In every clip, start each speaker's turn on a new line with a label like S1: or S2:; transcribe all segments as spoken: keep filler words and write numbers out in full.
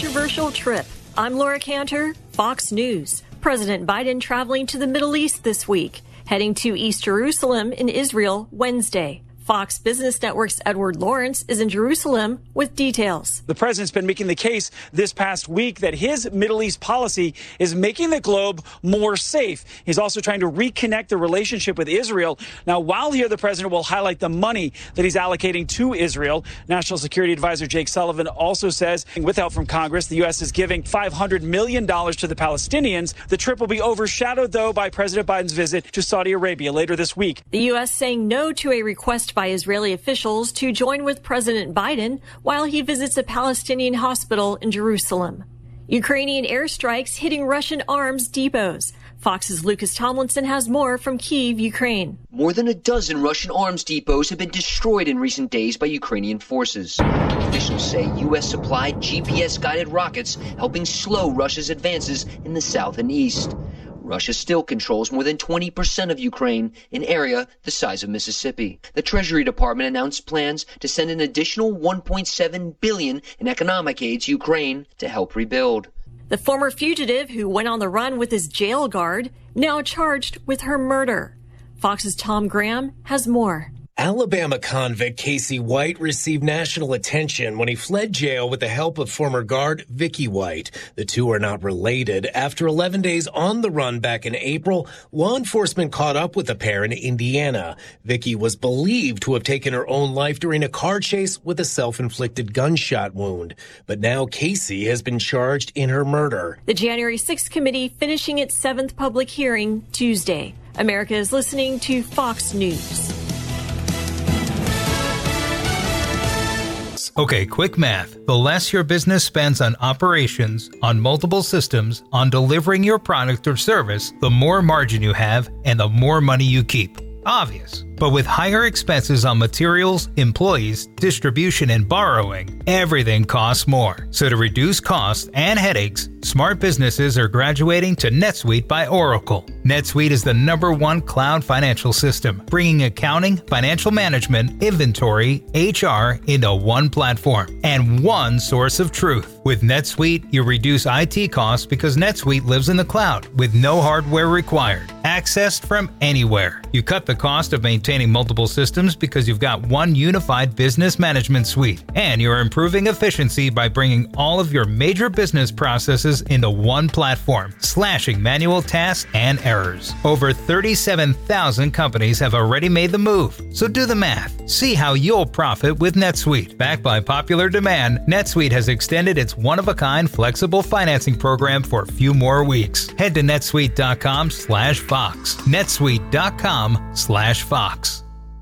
S1: controversial trip. I'm Laura Cantor, Fox News. President Biden traveling to the Middle East this week, heading to East Jerusalem in Israel Wednesday. Fox Business Network's Edward Lawrence is in Jerusalem with details.
S2: The president's been making the case this past week that his Middle East policy is making the globe more safe. He's also trying to reconnect the relationship with Israel. Now, while here, the president will highlight the money that he's allocating to Israel. National Security Advisor Jake Sullivan also says, with help from Congress, the U S is giving five hundred million dollars to the Palestinians. The trip will be overshadowed, though, by President Biden's visit to Saudi Arabia later this week.
S1: The U S saying no to a request by Israeli officials to join with President Biden while he visits a Palestinian hospital in Jerusalem. Ukrainian airstrikes hitting Russian arms depots. Fox's Lucas Tomlinson has more from Kyiv, Ukraine.
S3: More than a dozen Russian arms depots have been destroyed in recent days by Ukrainian forces. Officials say U S supplied G P S-guided rockets helping slow Russia's advances in the south and east. Russia still controls more than twenty percent of Ukraine, an area the size of Mississippi. The Treasury Department announced plans to send an additional one point seven billion dollars in economic aid to Ukraine to help rebuild.
S1: The former fugitive who went on the run with his jail guard, now charged with her murder. Fox's Tom Graham has more.
S4: Alabama convict Casey White received national attention when he fled jail with the help of former guard Vicky White. The two are not related. After eleven days on the run back in April, law enforcement caught up with the pair in Indiana. Vicky was believed to have taken her own life during a car chase with a self-inflicted gunshot wound. But now Casey has been charged in her murder.
S1: The January sixth committee finishing its seventh public hearing Tuesday. America is listening to Fox News.
S5: Okay, quick math. The less your business spends on operations, on multiple systems, on delivering your product or service, the more margin you have and the more money you keep. Obvious. But with higher expenses on materials, employees, distribution, and borrowing, everything costs more. So to reduce costs and headaches, smart businesses are graduating to NetSuite by Oracle. NetSuite is the number one cloud financial system, bringing accounting, financial management, inventory, H R into one platform and one source of truth. With NetSuite, you reduce I T costs because NetSuite lives in the cloud with no hardware required, accessed from anywhere. You cut the cost of maintaining multiple systems because you've got one unified business management suite, and you're improving efficiency by bringing all of your major business processes into one platform, slashing manual tasks and errors. Over thirty-seven thousand companies have already made the move, so do the math. See how you'll profit with NetSuite. Backed by popular demand, NetSuite has extended its one-of-a-kind flexible financing program for a few more weeks. Head to netsuite.com slash Fox. netsuite.com slash Fox.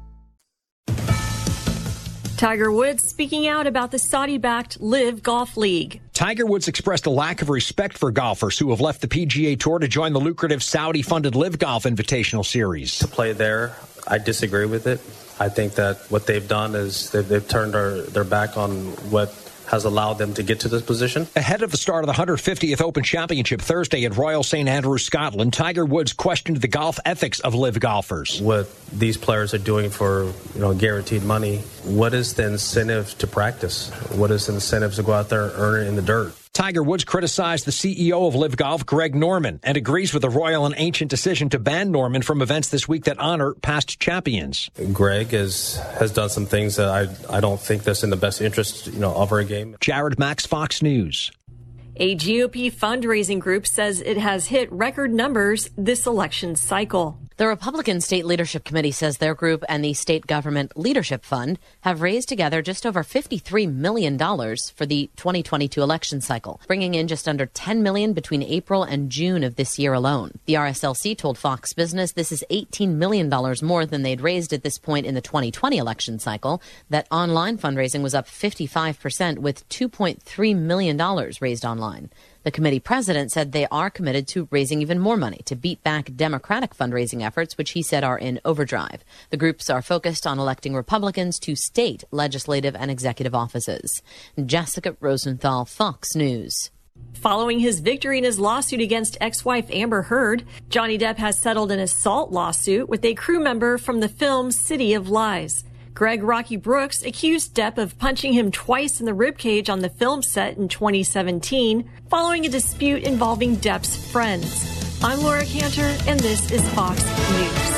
S1: Tiger Woods speaking out about the Saudi-backed Live Golf League.
S6: Tiger Woods expressed a lack of respect for golfers who have left the P G A Tour to join the lucrative Saudi-funded Live Golf Invitational Series.
S7: To play there, I disagree with it. I think that what they've done is they've, they've turned our, their back on what has allowed them to get to this position.
S6: Ahead of the start of the one hundred fiftieth Open Championship Thursday at Royal Saint Andrews, Scotland, Tiger Woods questioned the golf ethics of Live golfers.
S7: What these players are doing for, you know, guaranteed money, what is the incentive to practice? What is the incentive to go out there and earn it in the dirt?
S6: Tiger Woods criticized the C E O of Live Golf, Greg Norman, and agrees with the royal and ancient decision to ban Norman from events this week that honor past champions.
S7: Greg is, has done some things that I, I don't think that's in the best interest, you know, of our game.
S6: Jared Max, Fox News.
S1: A G O P fundraising group says it has hit record numbers this election cycle.
S8: The Republican State Leadership Committee says their group and the State Government Leadership Fund have raised together just over fifty-three million dollars for the twenty twenty-two election cycle, bringing in just under ten million dollars between April and June of this year alone. The R S L C told Fox Business this is eighteen million dollars more than they'd raised at this point in the twenty twenty election cycle. That online fundraising was up fifty-five percent with two point three million dollars raised online. The committee president said they are committed to raising even more money to beat back Democratic fundraising efforts, which he said are in overdrive. The groups are focused on electing Republicans to state legislative and executive offices. Jessica Rosenthal, Fox News.
S1: Following his victory in his lawsuit against ex-wife Amber Heard, Johnny Depp has settled an assault lawsuit with a crew member from the film City of Lies. Greg Rocky Brooks accused Depp of punching him twice in the ribcage on the film set in twenty seventeen, following a dispute involving Depp's friends. I'm Laura Cantor, and this is Fox News.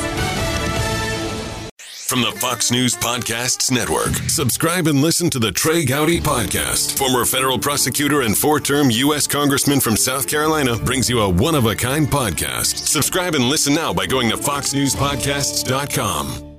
S9: From the Fox News Podcasts Network, subscribe and listen to the Trey Gowdy Podcast. Former federal prosecutor and four-term U S Congressman from South Carolina brings you a one-of-a-kind podcast. Subscribe and listen now by going to fox news podcasts dot com.